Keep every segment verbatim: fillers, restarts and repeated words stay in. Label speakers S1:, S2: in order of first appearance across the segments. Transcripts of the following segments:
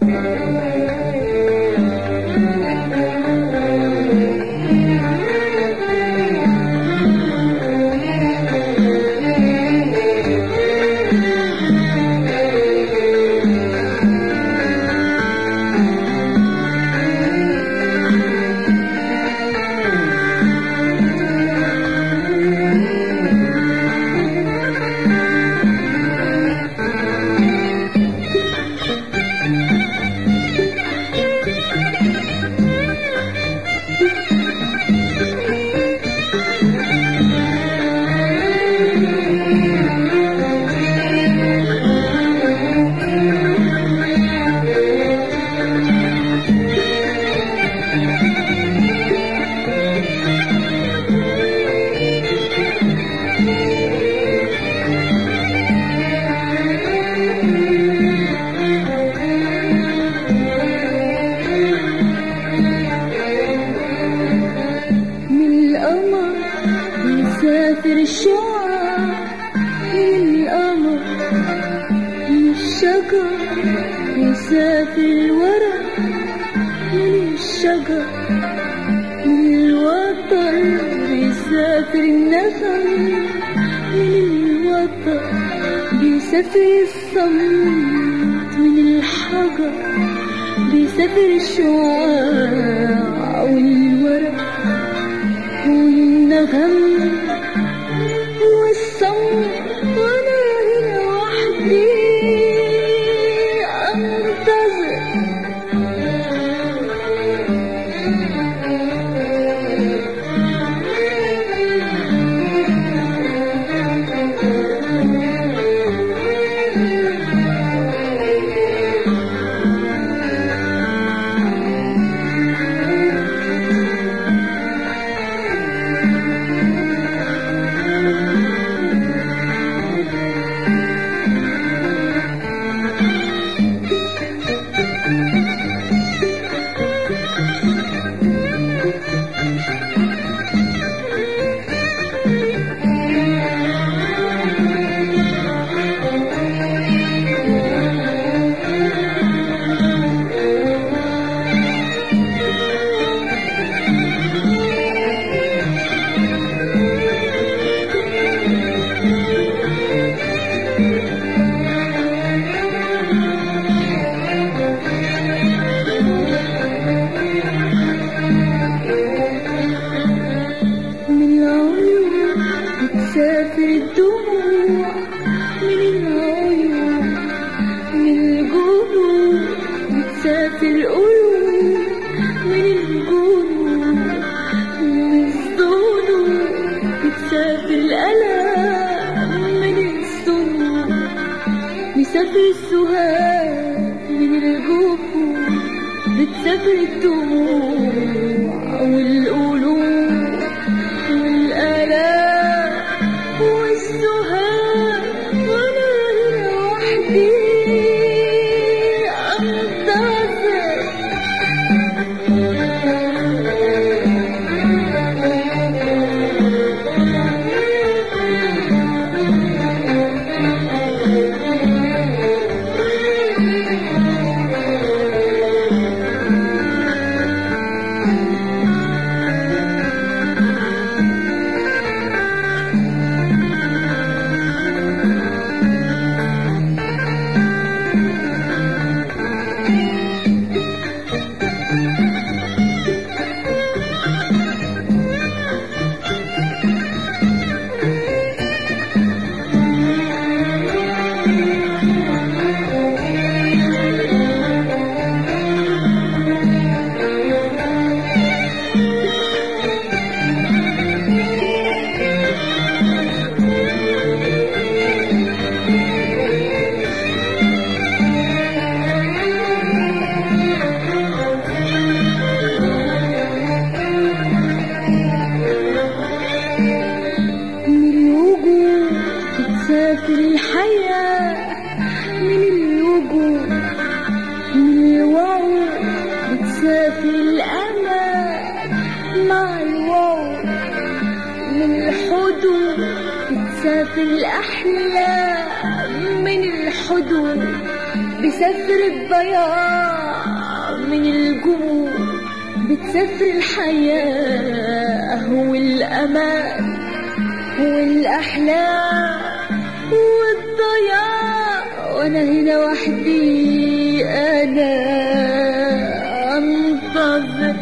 S1: مسافر الشعاع من القمر من الشجر، يسافر الورق من الشجر من الوتر، بيسافر النغم من الوتر، بيسافر الصمت من الحجر، بيسافر الشعاع والورق والنغم والصمت، وانا هنا وحدي انتظر. بتسافر الدموع من العيون من الجنون، بتسافر القلوب من الجنون من الظنون، بتسافر الألم من السنون، بيسافر السهاد من الجفون، بتسافر الدموع والقلوب والآلام والسهاد، وانا هنا وحدي انتظر. بتسافر الحياة من الوجود من الوعود، بتسافر الأمان مع الوعود من الحدود، بتسافر الأحلام من الحدود، بسافر الضياع من الجوع بتسافر الحياة والأمان والأحلام والضياع، وأنا هنا وحدي أنا أنتظر.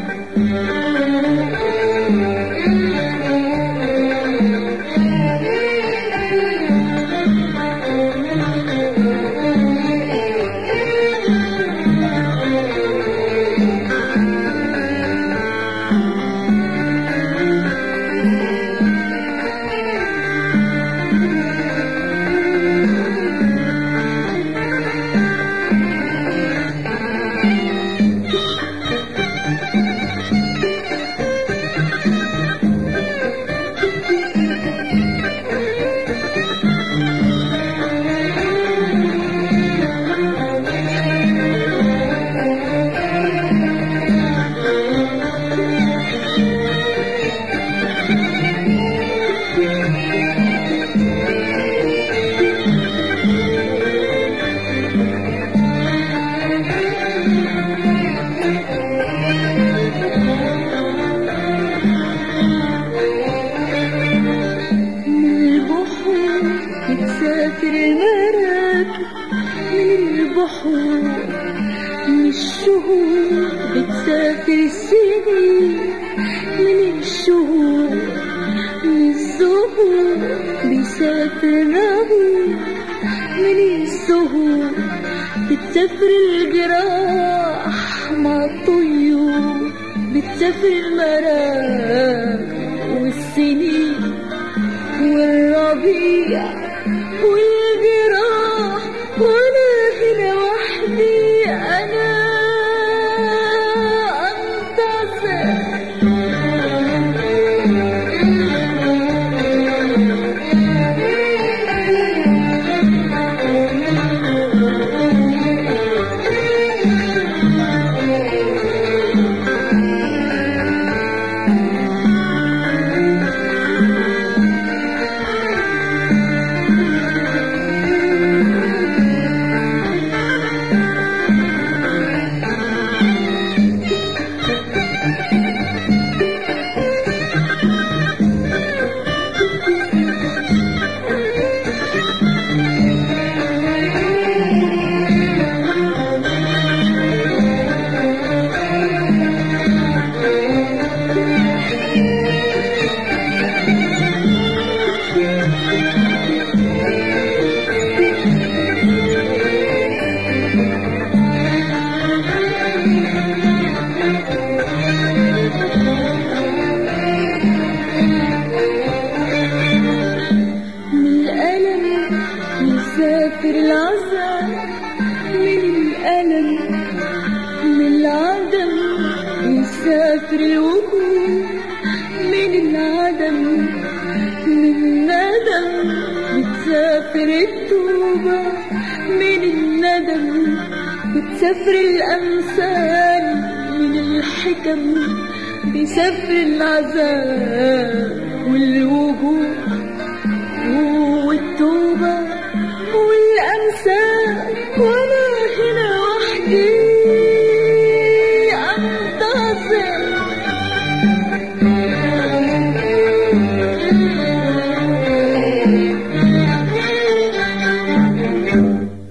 S1: بتسافر المراكب من البحور، من الشهور بتسافر السنين، من الشهور من الزهور بيسافر الربيع، من الزهور بتسافر الجراح مع الطيور، بتسافر المراكب والسنين والربيع والجراح، وانا هنا وحدي انا انتظر. يسافر العذاب من الألم، من العدم يسافر الوجود، من العدم من الندم بتسافر التوبة، من الندم بتسافر الأمثال، من الحكم بيسافر العذاب والوجود والتوبة.